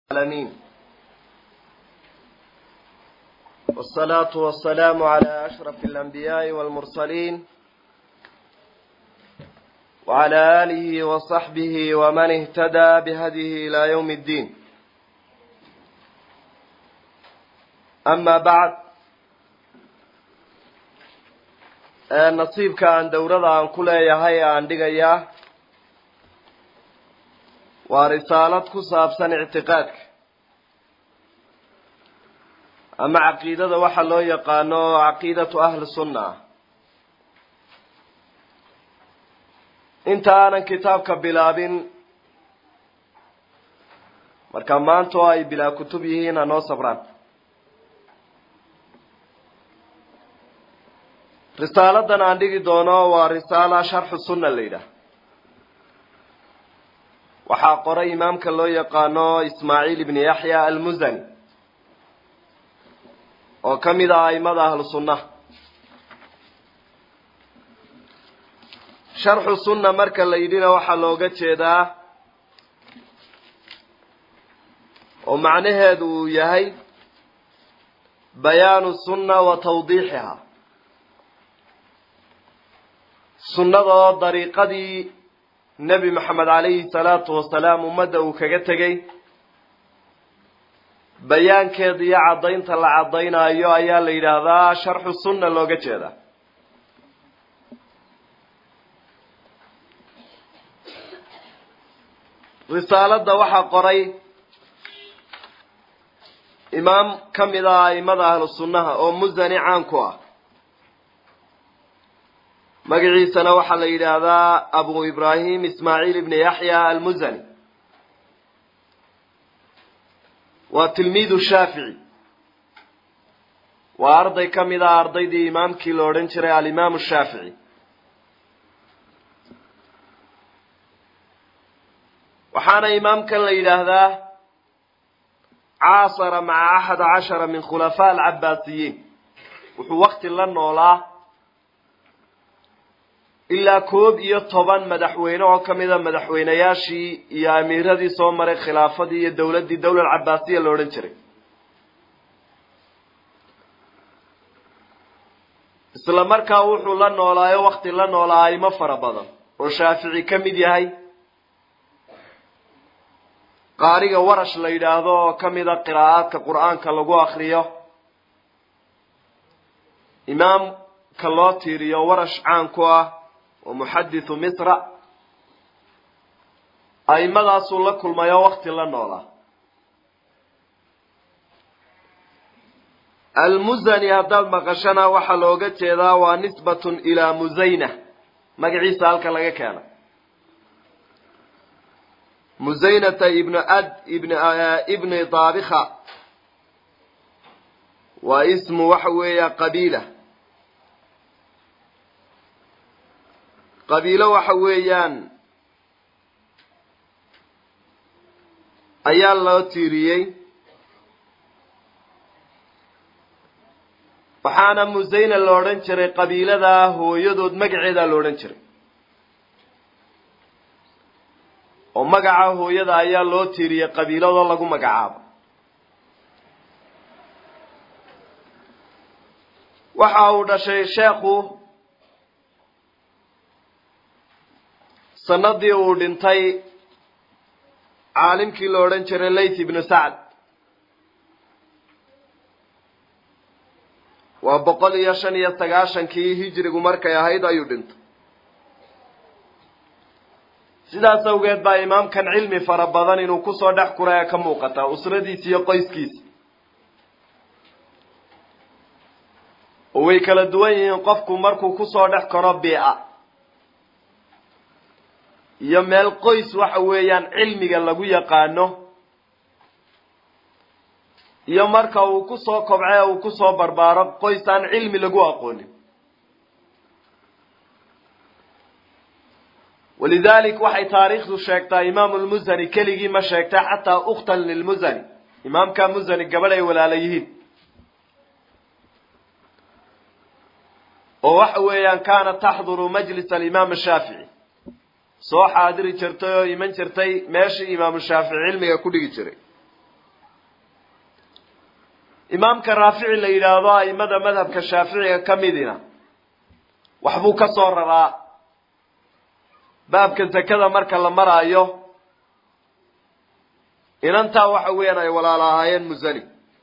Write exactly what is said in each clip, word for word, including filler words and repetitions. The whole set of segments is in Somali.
العالمين والصلاة والسلام على أشرف الأنبياء والمرسلين وعلى آله وصحبه ومن اهتدى بهديه إلى يوم الدين. أما بعد، نصيبك عن دورة عن كل يهي عن دقيا ورسالة كسابسا اعتقادك أما عقيدة وحلو يقانو عقيدة أهل السنة. انت أنا كتابك بلابين مركمانتو أي بلا كتبه هنا نو صبران. رسالة دان عندي دونو ورسالة شرح السنة الليلة وحاقر إمامك اللو يقانو إسماعيل بن يحيى المزني وكم إذا أئمة أهل السنة. شرح السنة مركا الليلين وحلوغة شيدا ومعنى هذا يهي بيان السنة وتوضيحها. سنة طريقة النبي محمد عليه الصلاة والسلام ومدى كجتجي بيان كذي عضين طلع عضين أيها أيها لهذا شرح السنة لوجت هذا. رسالة دوحة قري إمام كم إذا إمام أهل السنة أو مزني عنكوا مقعي سنوح لهذا أبو إبراهيم إسماعيل بن يحيى المزني وتلميذ الشافعي وأرضي كم إذا أرضي دي إمام كيلورنشري الإمام الشافعي. وحان إمام كان لهذا عاصر مع أحد عشر من خلفاء العباسيين وحو وقت لنا الله إلا كوب إيا طبان مدحوينه وكمذا مدحوينه ياشي يا أمير هذه صومر خلافة دي الدولة دي الدولة العباسية اللورنشري. إسلامر كاوحو لنا ولا وقت لنا ولا أي مفر بضا وشافعي كمد يهي قارئ ورش ليداذو كمذا قراءات كقرآن كاللغو أخريه إمام كاللوتيري ورش عنكوه ومحدث مصر أي ماذا صلى كل ما يوقت لنا. المزني هذا المغشنا وحلوقت هذا ونسبة إلى مزينة مقعي سالك لك كان مزينة ابن أد ابن ابن طارخة واسم وحوية قبيلة قبيلة وحويان أيال الله تيريي وحانا مزين اللورنشري قبيلة ذا هو يدود مقعدة اللورنشري ومقعه هو يدا أيال الله تيريي قبيلة ذا لغو مقعاب وحاودا شيء شيخو سندي ودنتي عالم كي لورن جري ليث بن سعد وبقول يشن يستغاشن كي هجري markay ahayd ayu dhinto. sidaas awgeed baa imaamkan cilmi fara badan inuu ku soo dhex kuraya ka muuqata usradiisa iyo qoyskiisa oo way kala duwan yihiin qofku markuu ku soo dhex karo bii'a iyo meel qoys waxa weeyaan cilmiga lagu yaqaano iyo marka uu ku soo kobcay uu ku soo barbaaro qoys aan cilmi lagu aqoonin. ولذلك وحي تاريخه شيكتا إمام المزني كليجي ما شيكتا حتى أختا للمزني إمام كان مزني قبل ولا عليهين ووحويا كانت تحضر مجلس الإمام الشافعي soo xaadiri jirtay oo iman jirtay meeshii imaam shaafici cilmiga ku dhigi jiray imaamka raafici la yidhaahdo aimada madhabka shaaficiga ka midina waxbuu ka soo raraa baabka zakada marka la maraayo inantaa waxa weeyaan ay walaala ahaayeen musani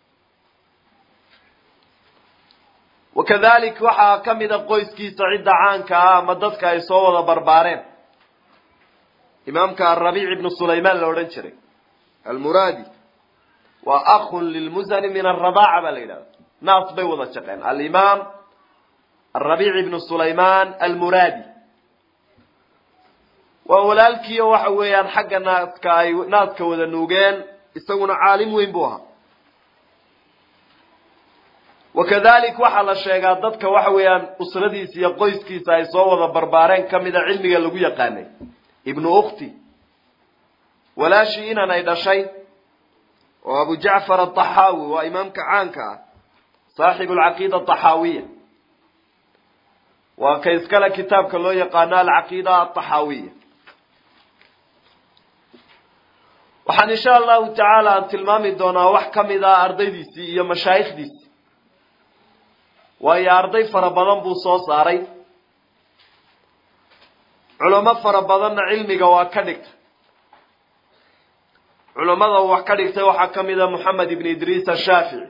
wakadalik waxaa ka mida qoyskiisa cidda caanka ah ama dadka ay soo wada barbaareen imaamka arabiic ibnu sulaymaan la odhan jiray almuraadi waa akhun lilmusani min alradaaca baa la yidhahda naas bay wada shaqeen alimaam arabiic ibnu sulaymaan almuraadi waa walaalkiiyo waxa weeyaan xagga naaska ay naaska wada nuugeen isaguna caalim weyn buu ahaa wakadalik waxaa la sheegaa dadka waxa weeyaan usradiisa iyo qoyskiisa ay soo wada barbaareen ka mida cilmiga lagu yaqaanay ibnu ukhti walaashii inan ay dhashay oo abu jacfar ataxaawi waa imaamka caanka ah saaxibu alcaqiida ataxaawiya waa ka iskale kitaabka loo yaqaano alcaqiida ataxaawiya waxaan insha allahu tacaala aan tilmaami doonaa wax ka mid ah ardaydiisii iyo mashaayikhdiisii waayo arday fara badan buu soo saaray culamo fara badanna cilmiga waa ka dhigtay culamada wax ka dhigtay waxaa ka mid a moxamed ibn idriis ashaafici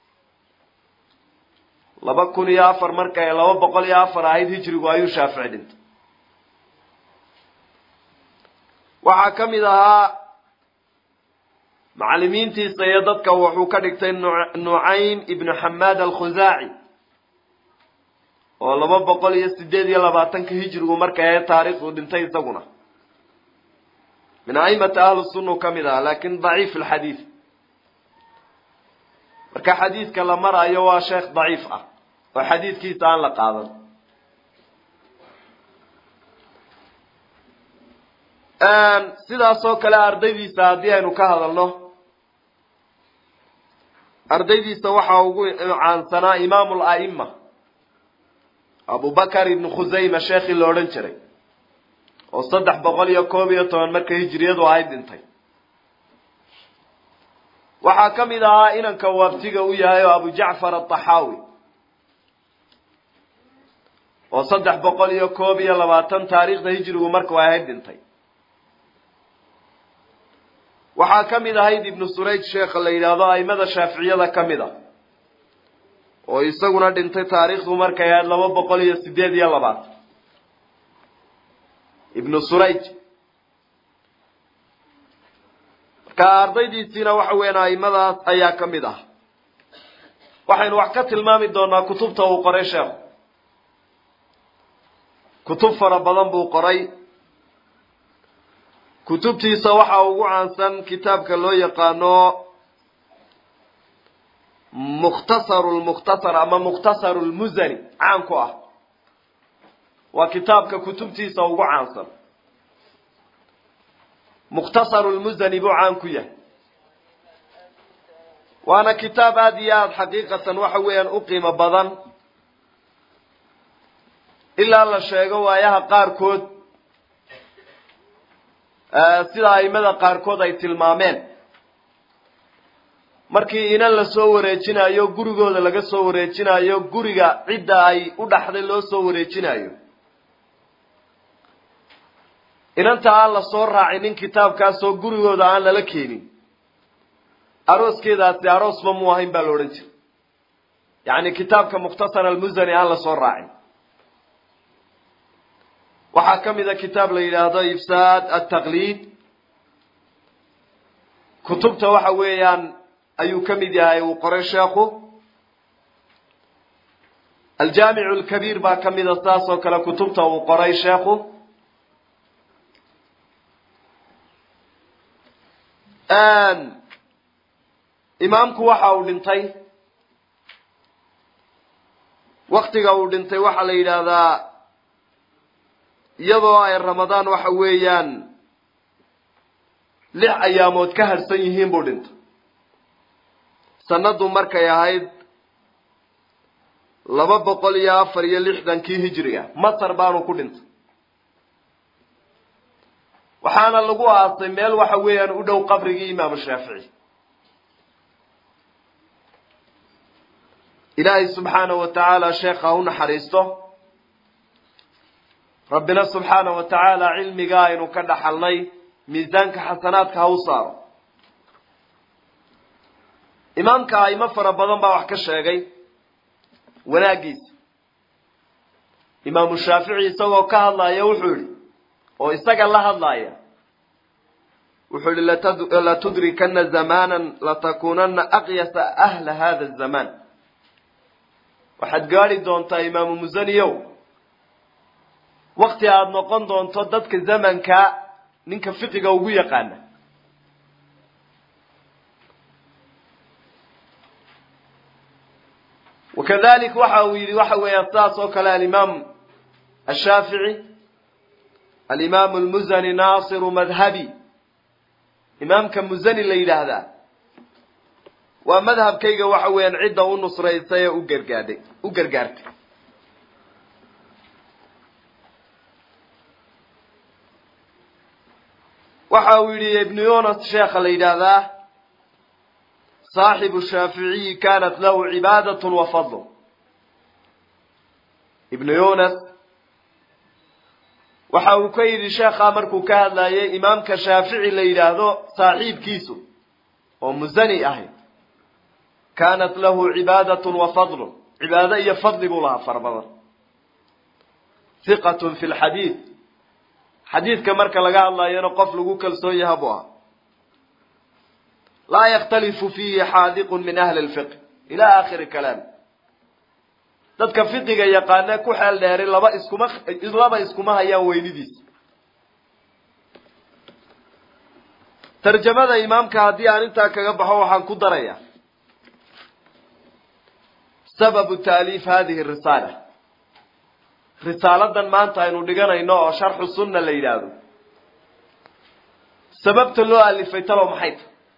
laba kun iyo afar markay laba boqol iyo afar ahayd hijrigu ayuu shaafici dhintay waxaa ka mid ahaa macallimiintiisa iyo dadka wuxuu ka dhigtay nucaym ibnu xamaad alkhuzaaci oo laba boqol iyo sideed iyo labaatanka hijrigu markay ahayd taariikhdu dhintay isaguna min aimati ahli sunna ka mid ah laakin daciif alxadiid marka xadiidka la marayo waa sheekh daciif ah oo xadiidkiisa aan la qaadan sidaasoo kale ardaydiisa haddii aynu ka hadalno ardaydiisa waxaa ugu caansanaa imaamu la'ima abubakar ibnu khusayma sheekhii la odhan jiray oo saddex boqol iyo koob iyo toban marka hijriyadu ahayd dhintay waxaa ka mid ahaa inanka waabtiga u yahay oo abu jacfar ataxaawi oo saddex boqol iyo koob iyo labaatan taariikhda hijrigu markuu ahayd dhintay waxaa ka mid ahayd ibnu surayj sheekha la yidhaahdo aimada shaaficiyada ka mid a oo isaguna dhintay taariikhdu markay ahayd laba boqol iyo sideed iyo labaatan ibnu surayj marka ardaydiisiina waxa weeyaan aimadaas ayaa ka mid ah waxaynu wax ka tilmaami doonaa kutubta uu qoray sheekhu kutub fara badan buu qoray kutubtiisa waxaa ugu caansan kitaabka loo yaqaano mukhtasaru lmukhtasar ama mukhtasaru lmusani caan ku ah waa kitaabka kutubtiisa ugu caansan mukhtasaru lmusani buu caan ku yahay waana kitaab aada iyo aada xaqiiqatan waxa weeyaan u qiimo badan ilaa la sheego waayaha qaarkood sida aimada qaarkood ay tilmaameen markii inan la soo wareejinayo gurigooda laga soo wareejinayo guriga cidda ay u dhaxday loo soo wareejinayo inanta aan la soo raacinin kitaabkaasoo gurigooda aan lala keenin arooskeedaasi aroosba mu ahayn baa la odhan jiray yacni kitaabka mukhtasar almusani aan la soo raacin waxaa ka mid a kitaab la yidhaahdo ifsaad altaqliid kutubta waxa weeyaan ayuu ka mid yahay uu qoray sheekhu aljaamicu alkabiir baa ka mida saas oo kale kutubta uu qoray sheekhu imaamku waxa uu dhintay waktiga uu dhintay waxaa la yidhaahdaa iyadoo ay ramadaan waxa weeyaan lix ayaamood ka harsan yihiin buu dhintay sanadu markay ahayd laba boqol iyo afar iyo lixdankii hijriga masar baanu ku dhintay waxaana lagu aasay meel waxa weeyaan u dhow qabrigii imaamu shaafici إلهي سبحانه وتعالى شيخ هنا حريسته ربنا سبحانه وتعالى علمي قاين وكذا حلني ميزانك حسناتك هوصار إمامك أي مفر بدن بوحك الشيغي وناقيس إمام الشافعي سوى كهالله يوحولي ويستقى الله الله وحول لا تدركن زمانا لتكونن أقيس أهل هذا الزمان وحد قالي دونتا إمام مزني يوم وقت aad noqon doonto dadka zamanka ninka fiqiga ugu yaqaan وكذلك waxa uu yiri waxa weeyaan taas oo kale al-imam al-shafi'i al-imam al-muzani nasir madhhabi imamka muzani la yiraahdaa waa madhabkayga waxa weeyaan cid u nusraysay u gargaaday u gargaartay وحاولي ابن يونس شيخ الليلة صاحب الشافعي كانت له عبادة وفضل ابن يونس وحاول كيد شيخ أمركو كان لا إمام كشافعي الليلة صاحب كيسو ومزني أهي كانت له عبادة وفضل عبادة يفضل الله فربضا ثقة في الحديث حديث كمرك لقى الله ينقف لقو كالسوية يهبوها لا يختلف فيه حاذق من أهل الفقه إلى آخر الكلام تدك فقه يقانا كحال داري لبا اسكما لبا اسكما هيا وينديس ترجمة إمام كهدي أن انت كغبحه وحان كدرية سبب تأليف هذه الرسالة رسالة maanta aynu dhiganayno oo sharx sunna la yiraahdo sababta loo alifay talo maxay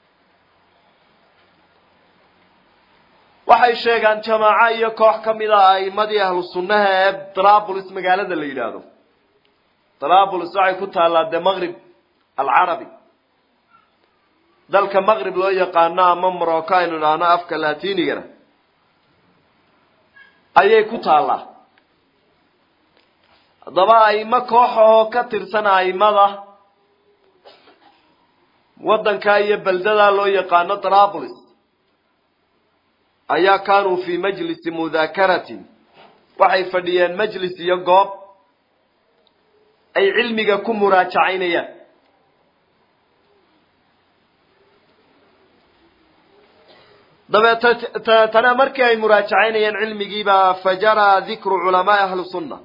waxay sheegaan jamaa iyo koox kamida ay madii ahlu sunnaha ee Trabulus magaalada la yiraahdo Trabulus waxay ku taalaa Maghrib al-Arabi dalka Maghrib loo yaqaan ama Morocco aynu naana afka Laatiiniga ayay ku taalaa daba ay ma kooxo ka tirsan aymada wadanka iyo baldada loo yaqaan Trabulus ayaa kaanu fi majlis mudaakarati waxay fadhiyeen majlis iyo goob ay cilmiga ku muraajacaynayaan daba tana markii ay muraajacaynayeen cilmigiiba fajara dhikru ulama ahli sunnah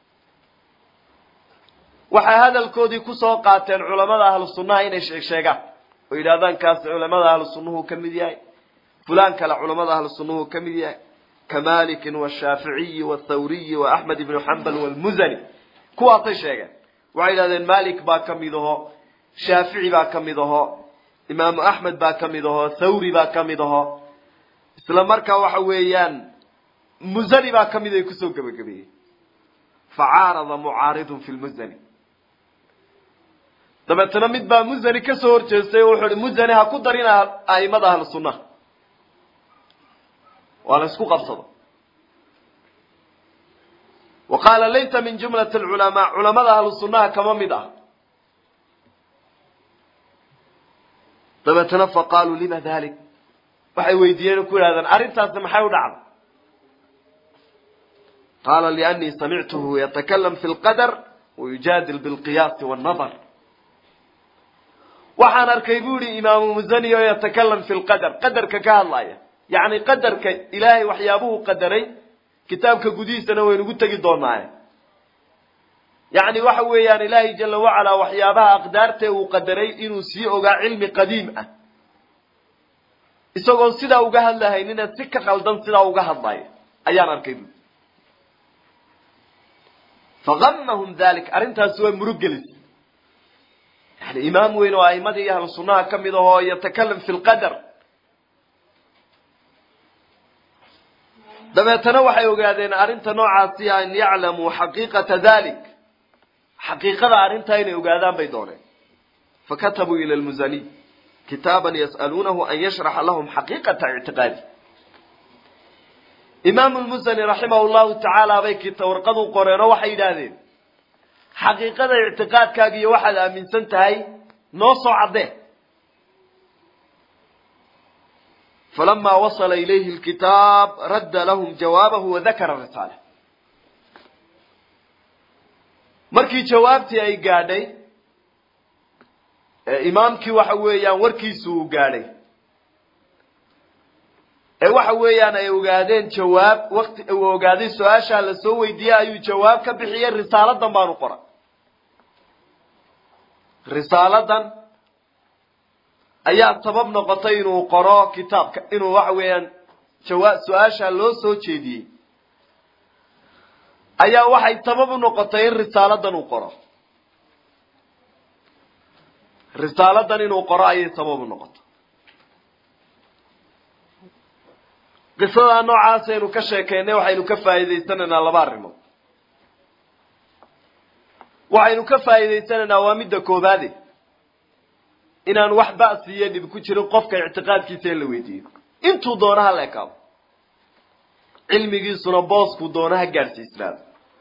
waxa hadalkoodii ku soo qaateen culimada ahlu sunnaha inay sheegaan oo yiraahdaan kaas culimada ahlu sunnuhu kamid yahay fulan kala culimada ahlu sunnuhu kamid yahay kamalik wa shafi'i wa thawri wa ahmad ibn hanbal wal muzani kuwa ay sheegaan waxa yiraahdeen malik ba kamidaho shafi'i ba kamidaho imam ahmad ba kamidaho thawri ba kamidaho isla markaa waxa weeyaan muzani ba kamiday ku soo gabagabay fa'arada mu'aridun fil muzani dabeetana mid baa muzani ka soo horjeestay oo wuxuu muzani ha ku darina aymada ahlu sunnah wala isku qabsado وقال ليس من جملة العلماء علماء أهل السنة كما مدى dabeetana فقالوا لما ذلك waxay weydiiyeen ku yiraahdaan arintaas maxay u dhacday قال لأني سمعته يتكلم في القدر ويجادل بالقياس والنظر وحان أركيبولي إمام مزني يتكلم في القدر قدر كالله يعني قدر إلهي وحيابه قدري كتابك قديسنا وينقود تجدون معي يعني وحوي يعني إلهي جل وعلا وحيابها أقدارته وقدري إنه سيئوغا علم قديم إسوغون سيدا وقها الله إننا سكة خلدان سيدا وقها الله أيان أركيبولي فغمهم ذلك أرنتها سوى مرقلس يعني إمام وين وأئمة أهل السنة كم إذا يتكلم في القدر دم يتنوح يقعدين أرنت نوع عصيا أن يعلموا حقيقة ذلك حقيقة أرنت أين يقعدان بيدونه فكتبوا إلى المزني كتابا يسألونه أن يشرح لهم حقيقة اعتقادي إمام المزني رحمه الله تعالى بيكي تورقضوا قرينه وحيدادين حقيقة اعتقاد كاقي واحد من سنتهي نوصو عده. فلما وصل إليه الكتاب رد لهم جوابه وذكر الرسالة. مركي جوابتي أي قادي إمامكي وحويان وركيسو قادي أي وحويان أي وقادين جواب وقت وقادين سؤاشا لسوي دي أي جواب كبحية الرسالة دمانو قرأ رسالة أيها سبب نقطين وقراء كتاب إنه وحويان جواب سؤاشا لو سو جيدي أيها واحد سبب نقطين رسالة وقراء رسالة إنه قراء أي سبب النقطة قصة نوعا سينو كشيكيني وحينو كفايدي سننا لبارمو وحينو كفايدي سننا وامد كوبادي إنان wax baasiyeedi ku jiro qofka i'tiqaadkiisa la weydiyo intuu doonaha la ekaado cilmigiisuna boosku doonaha gaarsiisnaa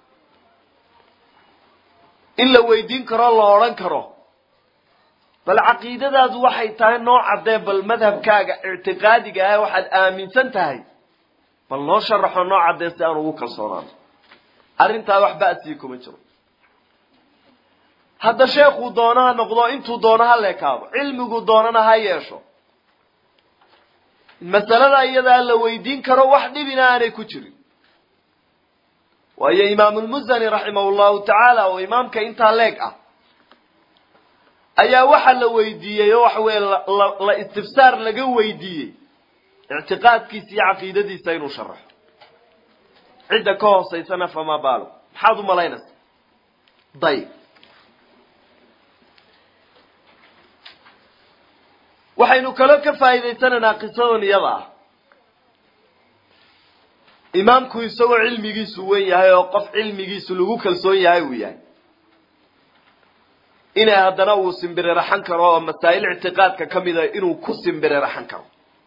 in la weydiin karo la oran karo bal aqeedadaadu waxay tahay nooc cadee bal madhabkaaga i'tiqaadiga ah waxaad aaminsan tahay bal noo sharaxo nooc cadee si aan ugu kalsoonaan arintaa wax baasiye kuma jiro هذا شيخ ودونها نقضوا انتو دونها لكاب علمك دوننا هاي يشو المسألة ايضا لو يدين كرو وحدي بناء كتري وهي امام المزني رحمه الله تعالى وامامك انت لك ايا وحا لو يديه يوحوي لا استفسار لقو يديه اعتقاد كيسي عقيدة دي سينو شرح عدة كوصي سنة فما باله حاضو ملاينس ضيق waxaynu kala ka faa'iideysanana qisadan iyada imaamku isagoo cilmigiisu weyn yahay oo qof cilmigiisu lagu kalsoon yahay uu yahay ina hadana uu simbire raxan karo oo masaa'il i'tiqaadka kamida inuu ku simbire raxan karo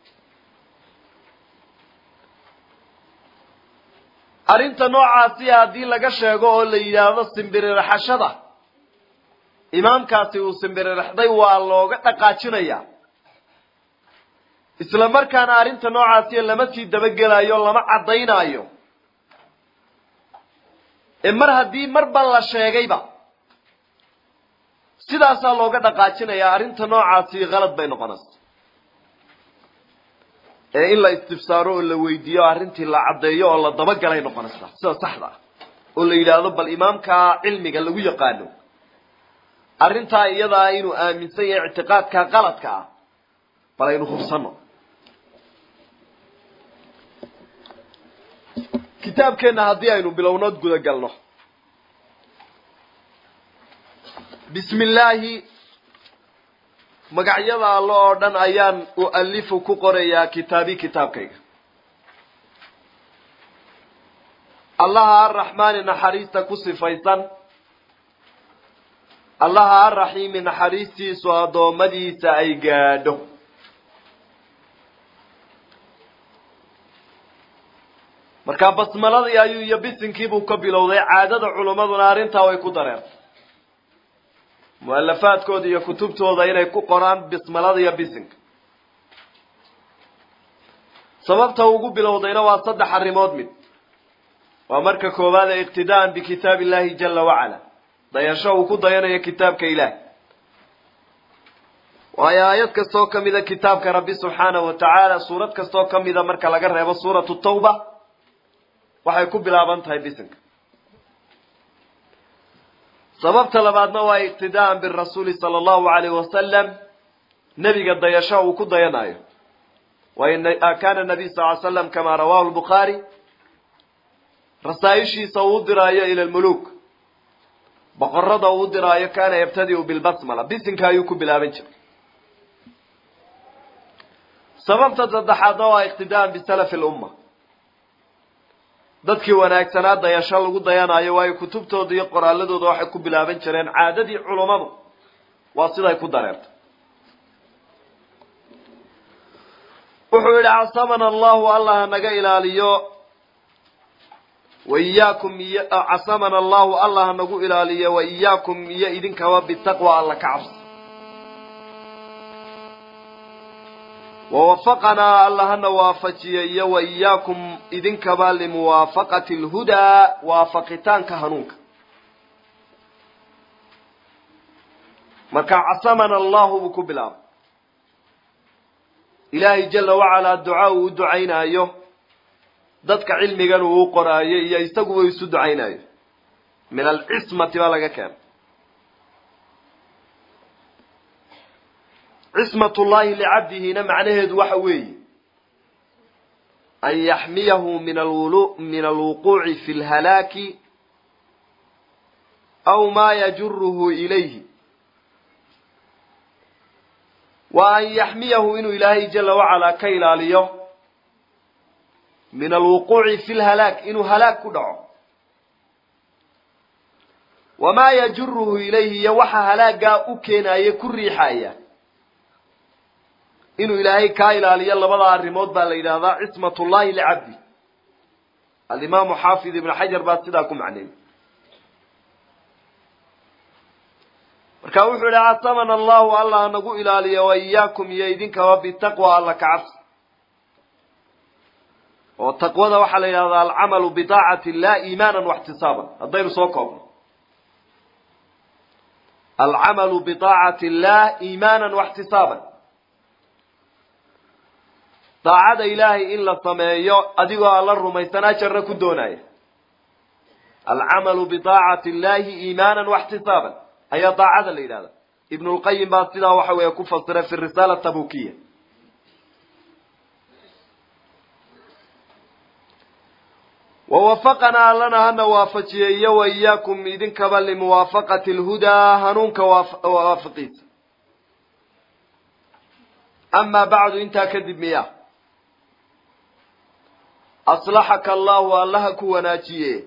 arinta noocaasi hadii laga sheego oo la yiraahdo simbire raxashada imaamkaasi uu simbire raxday waa looga dhaqaajinaya isla markaana arinta noocaasi lama sii dabagelayo lama cadeynaayo ee mar hadii marba la sheegayba sidaas looga dhaqaajinaya arinta noocaasi qalad bay noqonaysaa ee in la istifsaaro oo la weydiiyo arintii la cadeeyo oo la dabagalay noqonaysaa sida saxda oo la yiraahdo bal imaamka cilmiga lagu yaqaano arinta iyada inuu aaminsan yahay i'tiqaadka qaladka ah bal aynu hubsano kitaabkeena hadii aynu bilownood guda galno bismillaahi magacyada Allah oo dhan ayaan u alifu ku qorayaa kitaabi kitaabkayga Allah ar-Rahmaan naxariista ku sifaysan Allah ar-Rahiim naxariistiisu adoomadiisa ay gaadho marka basmalada ayuu iyo bisinkiibu ka bilowday caadada culimaduna arinta way ku dareertay muallafaadkooda iyo kutubtooda inay ku qoraan bismalada iyo bisinka sababta ugu bilowdayna waa saddex arimood mid waa marka koobaad iqtidaan bi kitaabillahi jalla wa ala dayasho uu ku dayanayo kitaabka ilaahay waa aayad kastoo kamida kitaabka rabbi subhanahu wa ta'ala suurad kastoo kamida marka laga reebo suuratu tawba waxay ku bilaaban tahay bisinka sababta labaadna waa iqtidaan bir rasuul sallallahu alayhi wa sallam nabiga dayasho uu ku dayanayo wa in kana nabi sallallahu alayhi wa sallam kama rawahu al-bukhari rasaishi sawdiraayo ila al-muluk boqorada uu diraayo kana yabtadi bil basmala bisinka ayuu ku bilaaban jiray sababta saddexaad waa iqtidaan bi salaf al-umma dadkii wanaagsanaa dayasho lagu dayanayo way kutubtooda iyo qoraaladooda waxay ku bilaaban jireen caadadii culimadu waa siday ku dareerto wuxuu yidhi casamana allahu allah naga ilaaliyo وإياكم عصمنا الله الله نقول إلى وإياكم يا إذن كوا بالتقوى الله كعبس ووفقنا الله نوافجي وإياكم إذن كوا لموافقة الهدى وافقتان كهنوك مركا عصمنا الله بكبلا إلهي جل وعلا الدعاء ودعينا أيه dadka cilmigan uu qoraayo iyo isagu way isu ducaynayo min al-ismati wala gakan ismatullahi li'abdihi na macnaheedu waxa weeye an yahmiyahu min al-wulu min al-wuqu'i fi al-halaki aw ma yajruhu ilayhi wa an yahmiyahu inu ilahi jalla wa ala ka ilaaliyo من الوقوع في الهلاك إنه هلاك كدعو وما يجره إليه يوحى هلاك أكينا يكون ريحايا إنه إلهي كايلا ليلا بضع الرموت بالإله ذا عصمة الله لعبدي الإمام حافظ ابن حجر باتداكم عنه وكاوحوا لعصمنا الله الله نقول إلى لي وإياكم يأيدينك وبالتقوى الله كعفس والتقوى وحل إلى العمل بطاعة الله إيمانا واحتسابا الضير صوكم العمل بطاعة الله إيمانا واحتسابا طاعة إلهي إلا الصمية أدقوا الله الرميستنا شركوا دوناي العمل بطاعة الله إيمانا واحتسابا أي طاعة الإله ابن القيم باطلا وحوى يكفر في الرسالة التبوكية ووفقنا لنا أن وافجي وإياكم إذن كبل لموافقة الهدى هنونك ووافقيت أما بعد انت كذب مياه أصلحك الله والله كوناتيه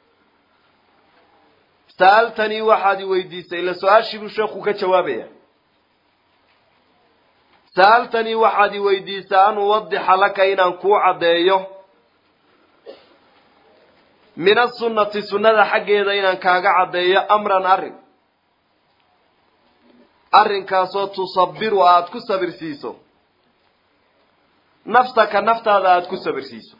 سألتني واحد ويديس إلا سؤال شبه شيخك جوابيه سألتني واحد ويديس أن أوضح لك إن أنكو عديه من السنة سنة حقيقة إن كاغا عديه أمرا أرن أرن كاسو تصبر وآتكو صبر سيسو نفسك نفت هذا آتكو صبر سيسو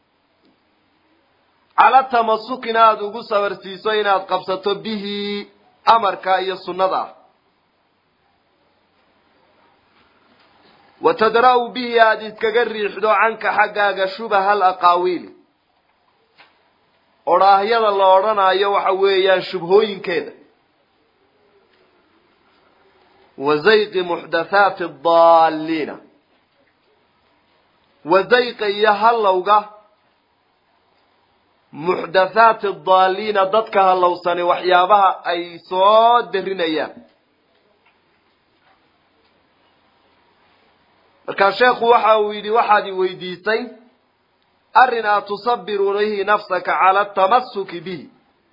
على التمسك إناد ugu sabarsiiso inaad qabsato bihi amarka iyo sunnada watadrau bihi aad iskaga riixdo canka xaggaaga shubaha al-aqaawil oraahyada la oranayo waxa weeyaan shubhooyinkeeda wazayq muhdathat ad-dallin wazayq yahalawga محدثات الضالين ضدك هلو سني وحيابها أي صاد درينيا كان شيخ وحاويدي وحدي ويديسين أرنا تصبر له نفسك على التمسك به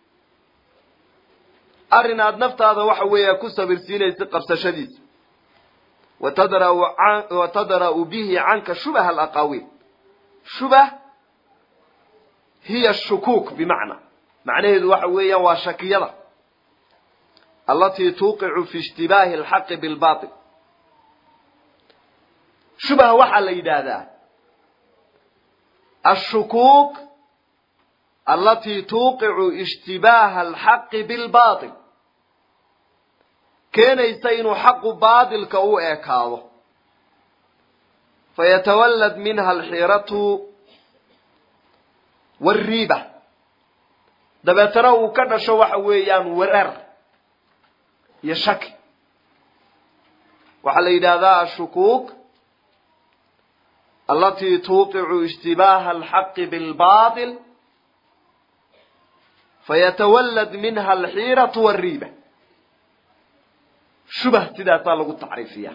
أرنا نفت هذا وحوية كسبر سيني استقبس شديد وتدرأ, عن وتدرأ به عنك شبه الأقاويل شبه هي الشكوك بمعنى معناه وحوية وشكية التي توقع في اشتباه الحق بالباطل شبه وحل إدادا الشكوك التي توقع اشتباه الحق بالباطل كان يسين حق باطل كأو إيكاظه فيتولد منها الحيرة والريبة دبتنا وكذا شو وحويان ورر يشك وعلى ذا الشكوك التي توقع اشتباه الحق بالباطل فيتولد منها الحيرة والريبة شبه تدا طالق التعريفية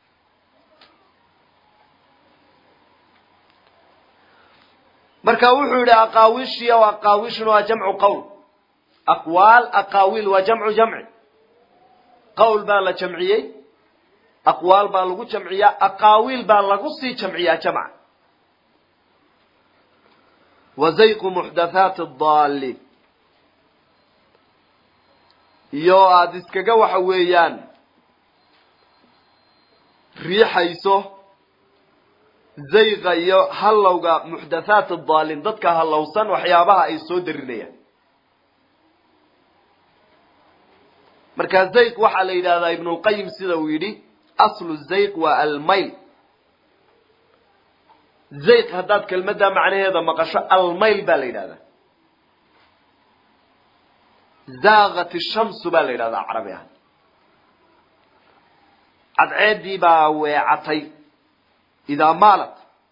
marka wuxuu yiri aqaawishiya wa aqaawishna waa jamcu qawl aqwaal aqaawil wa jamcu jamci qawl baa la jamciyay aqwaal baa lagu jamciyaa aqaawil baa lagu sii jamciyaa jamca وزيق محدثات الضالين iyo aad iskaga waxa weeyaan riixayso zayqa iyo halowga muxdathaat ad-daalin dadka halowsan waxyaabaha ay soo darinayaan marka zayq waxa la yiraahdaa ibn al-qayyim sida uu yiri aslu zayq wa al-mayl zayq hadad kelmadda macnaheeda maqasho al-mayl baa la yiraahdaa زاغت الشمس بالإرادة العربية عدعيدي با وعطي إذا مالت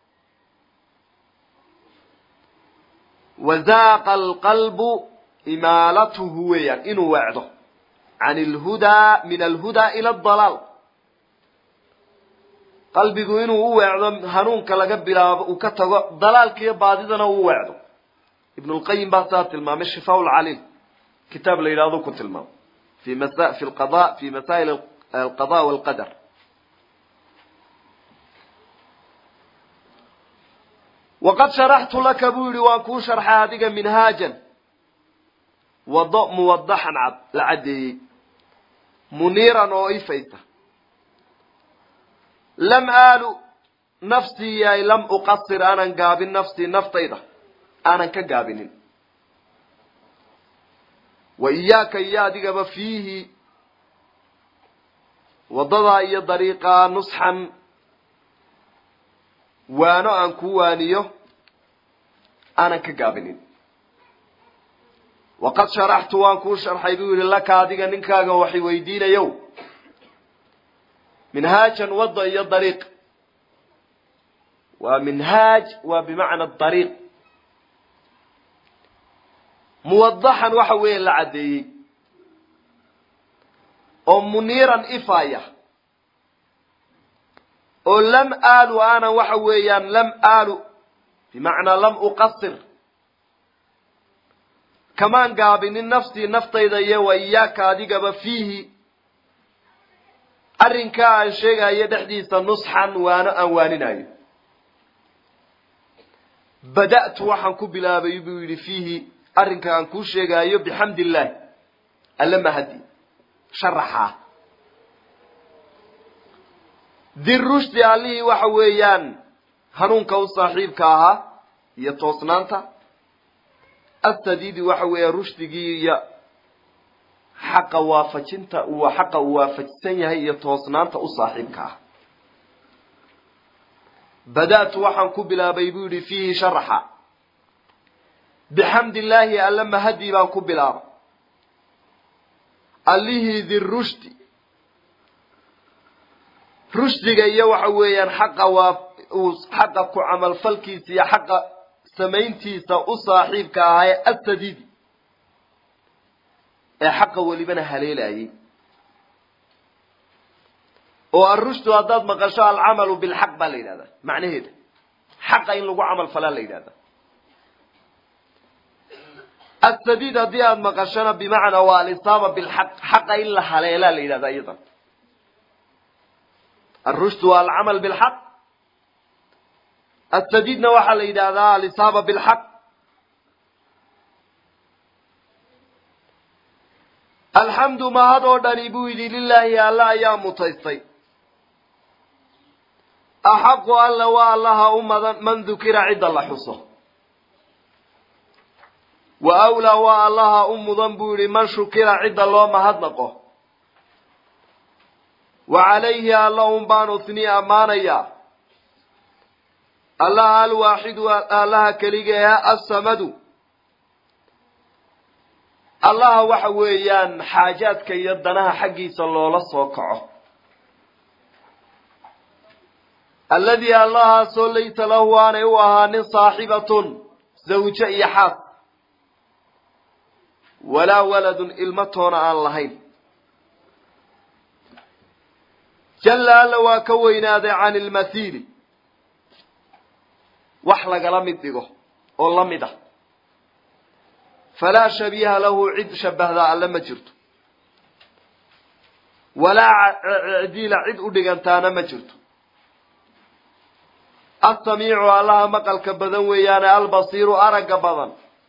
وزاق القلب إمالته ويا إنه وعده عن الهدى من الهدى إلى الضلال قلبك إنه وعده هنون كالقبلا وكتغ ضلال كي بعدنا وعده ابن القيم باسات المام الشفاء العليل كتاب ليلادو كنت المام في مساء في القضاء في مسائل القضاء والقدر وقد شرحت لك بولي وأكون شرح هذه منهاجا وضوء موضحا لعدي منيرا وإفيتا لم آل نفسي يا لم أقصر أنا قابل نفسي نفطيدا أنا كقابلين وإياك إيادك فيه وضضا إيا طريقا نصحا وانا أنكوانيه أنا كقابلين وقد شرحت وانكو شرحي بيقول لك هذه ننكاك وحي ويدين يوم منهاجا وضع إيا طريق ومنهاج وبمعنى الطريق موضحا وحوين لعدي ومنيرا إفاية ولم آل أنا وحويا لم آل بمعنى لم أقصر كمان قابل النفس نفطي ذي وإياك هذه فيه أرنكا الشيء يدحديث نصحا وانا أواننا بدأت وحن كبلا بيبيل فيه أرنك أن كل شيء جايو بحمد الله ألما هدي شرحها ذي الرشد عليه وحويان هنون كو صاحب كاها يتوصنانتا التديد وحوي رشدي يا حق وافتشنتا وحق وافتشسنيا هي يتوصنانتا وصاحب كاها بدأت وحن كبلا بيبولي فيه شرحا بحمد الله ألما هدي بان كبلا عليه ذي الرشد رشد جاية وحويا حق وحق عمل فلكيسي حق سمينتيسا أصاحبك هاي السديد حق ولبنا هليلة والرشد هذا مقشاء العمل بالحق بالليل هذا معنى هذا حق إن لقوا عمل فلا ليل هذا السديد هذه مقشنا بمعنى والإصابة بالحق حق إلا حليلة ليل هذا أيضا الرشد والعمل بالحق السديد نوحى ليل هذا الإصابة بالحق الحمد ما هذا دنيبوي لله يا الله يا متيسي أحق الله والله أمة من ذكر عد الله حصه وأولى والله أم ذنبور من شكر عد الله ما هدنقه وعليه الله أمبان ثني أمانيا الله الواحد الله كليجها الصمد الله وحويان حاجات كي يدناها حقي صلى الله عليه الذي الله صليت له أنا وهان صاحبة زوجة يحاس ولا ولد إلمتون عن اللهين جل الله وكوينا ذي عن المثيل وحلق لمده ولمده فلا شبيه له عد شبه ذا على مجرد ولا عديل عد أدقنتانا مجرد السميع الله مقل كبدن ويان البصير أرق بدن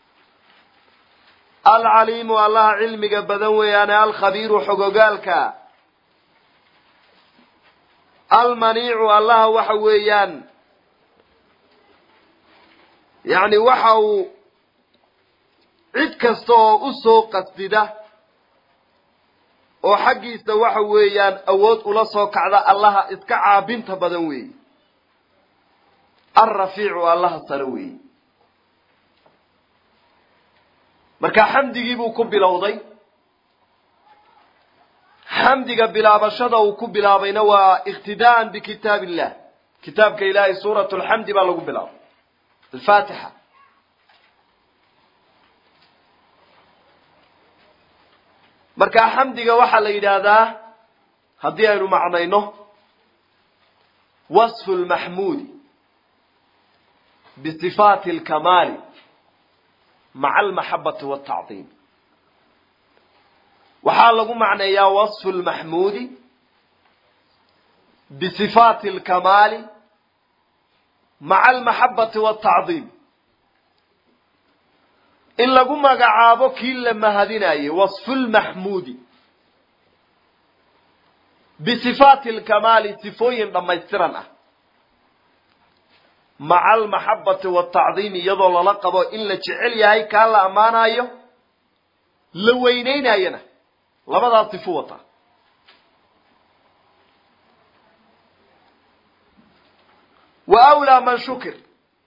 العليم الله علم كبدن ويان الخبير حقوقالك المنيع الله وحويان يعني وحو عد كستو أسو قصده oo xaqiisa waxa weeyaan awood ula soo kacda Allah iska caabinta badan weey ar-rafii'u Allah sarawi marka xamdigii buu ku bilowday xamdiga bilaabashada uu ku bilaabayna waa iqtidaan bi kitaabillah kitaabka ilaahay suuratul hamd baa lagu bilaabay al-faatiha marka xamdiga waxa la yiraahdaa hadii aynu macnayno wasf al-mahmud bi sifat al-kamal ma'a al-mahabbah wa at-ta'zim waxa lagu macneeyaa wasf al-mahmud bi sifat al-kamal ma'a al-mahabbah wa at-ta'zim in lagu magacaabo kii la mahadinayo wasful mahmudi bi sifatil kamali sifoyin dhamaystiran ah ma'al mahabbati wa ta'zim yadoo la qabo in la jecel yahay ka la amaanayo la weyneynayna labadaas sifo wata wa awla man shukr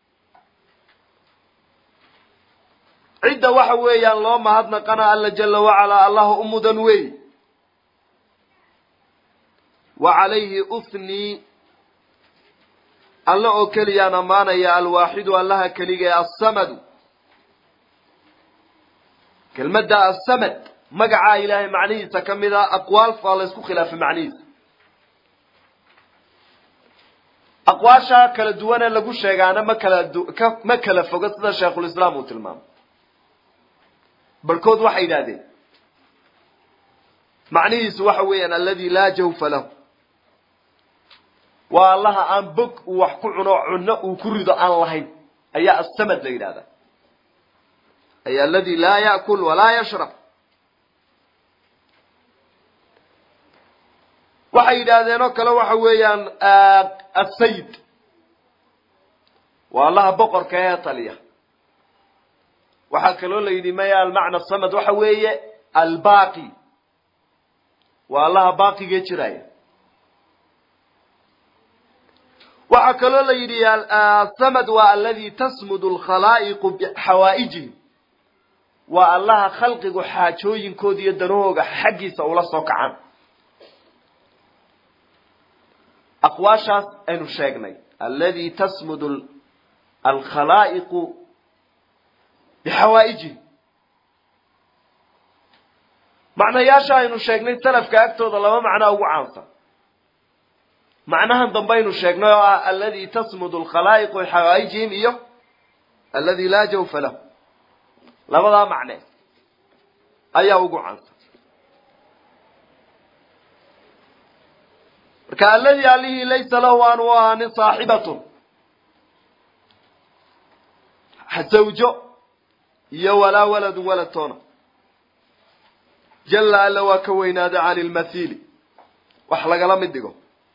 عدة وحويا الله مهدنا قنا الله جل وعلا الله أمدا وي وعليه أثني الله أكلي أنا مانا يا الواحد الله كلي الصمد كلمة دا الصمد مقع إلهي معنيه تكمل أقوال فالسكو خلاف معنيه أقواشا كلا دوانا لقو شيغانا ما كلا فقط دا شيخ الإسلام وتلمام بركود waxay yiraahdeen macnihiisu waxa weeyaan alladhi la jawfa lahu wa allaha aan bog wax ku cuno cuno uu ku rido aan lahayn ayaa as-samad la yiraahdaa ay alladhi la yaakul wa la yashrab waxay yiraahdeen oo kale waxa weeyaan as-sayyid wa allaha boqorka ee taliya waxa kaloo la yidhi maya al-macna samad waxa weeye al-baaqi wa allah baaqiga jiraya waxa kaloo la yidhi al-samad wa alladhi tasmudu al-khalaa'iq bi hawaa'ijihi wa allah khalqigu xaajooyinkood iyo danooga xaqiisa ula soo kacaan aqwaashaas aynu sheegnay alladhi tasmudu al-khalaa'iq بحوائجه معنى ياشا إنه شاكني تلف كأكتوض الله معنى أو عانصة معناها ضمبين شاكني الذي تصمد الخلائق بحوائجهم إيه الذي لا جوف له لما ذا معنى أيه أو عانصة كالذي عليه ليس له أنوان صاحبة زوجه يا ولا ولد ولا تونا جل ألا وكويناد عن المثيل وحلق لمدقه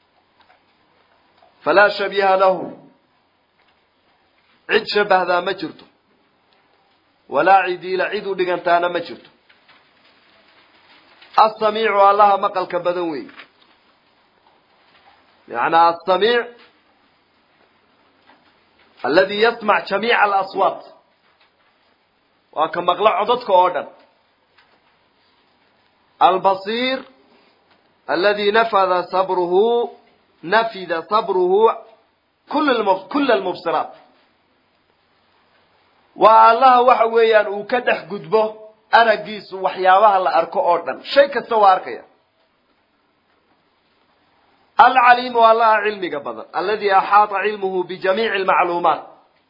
فلا شبيه له عد شبه ذا مجرته ولا عديل عد دقنتانا مجرته السميع الله مقل كبدوي يعني السميع الذي يسمع جميع الأصوات وكما قلع عضتك أولا البصير الذي نفذ صبره نفذ صبره كل المف... كل المبصرات والله وحويان وكدح قدبه أنا قيس وحياوها لأركو أولا شيء كستوى أركيا العليم والله علمي قبضا الذي أحاط علمه بجميع المعلومات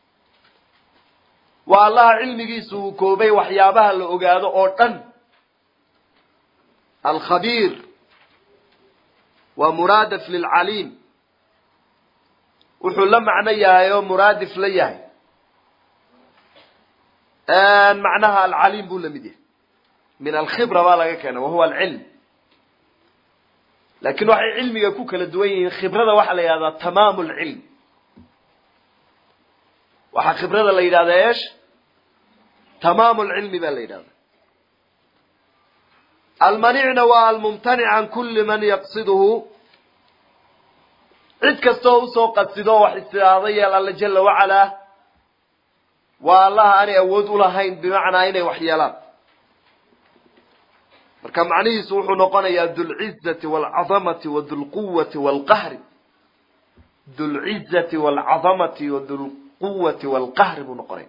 والله علمي سوكوبي وحيابها لأقاده أولا الخبير ومرادف للعليم wuxuu la macno yahay oo muraadif la yahay macnaha alcaliim buu la mid yahay min alkhibra baa laga keena wahuwa alcilm laakiin waxay cilmiga ku kala duwan yihiin khibrada waxaa la yidhahdaa tamaamu lcilm waxaa khibrada la yidhahdaa eesh tamaamu lcilmi baa la yidhahdaa almanicna waa almumtanic can kuli man yaqsiduhu cid kastoo usoo qasido wax istidaada yeel alla jala wacalaa waa allaha aanay awood ulahayn bimacnaa inay wax yeelaan marka macnihiisu wuxuu noqonayaa dulcizati waalcadamati wa dulquwati waalqahri dulcizati waalcadamati wa dulquwati waalqahri buu noqonaya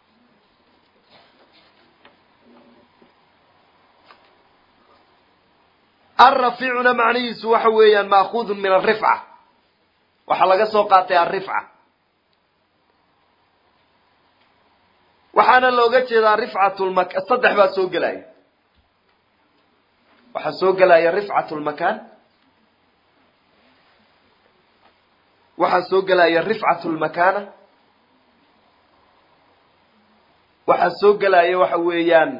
alrafiicuna macnihiisu waxa weeyaan maakuudun min alrifca waxaa laga soo qaatay alrifca waxaana looga jeedaa rifcat lmak saddex baa soo gelaya waxaa soo gelaya rifcat lmakaan waxaa soo gelaya rifcat lmakaana waxaa soo gelaya waxa weeyaan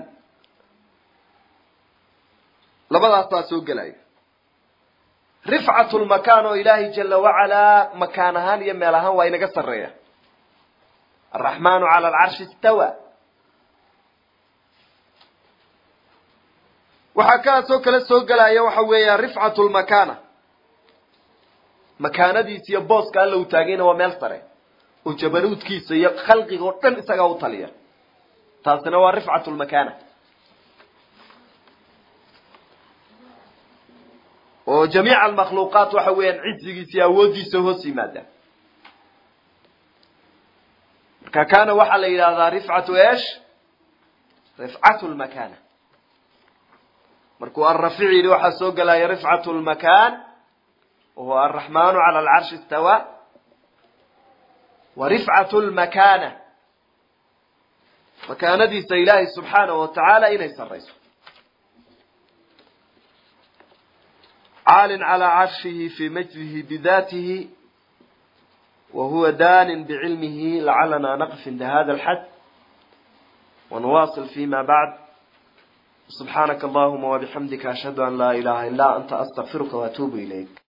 labadaasaa soo gelaya rifcat lmakaan oo ilaahay jala wacalaa makaan ahaan iyo meel ahaan waa inaga sareeya الرحمن على العرش استوى وحكا سو كلا سو غلايا waxa weeyaa rifcatul makana makaanadiisa iyo booska alla u taagayna waa meel sare oo jabaruudkiisa iyo khalqiga oo dhan isaga u taliya taasina waa rifcatul makana oo jamiic al makhluuqat waxa weeyaan cizigiisa iyo awoodiisa hoos yimaada كان وحل إلى ذا رفعة إيش رفعة المكان مركو الرفيع لوحة سوق لا رفعة المكان وهو الرحمن على العرش استوى ورفعة المكان مكان دي سيلاه سبحانه وتعالى إليه سريسه عال على عرشه في مجده بذاته وهو دان بعلمه لعلنا نقف عند هذا الحد ونواصل فيما بعد سبحانك اللهم وبحمدك أشهد أن لا إله إلا أنت أستغفرك وأتوب إليك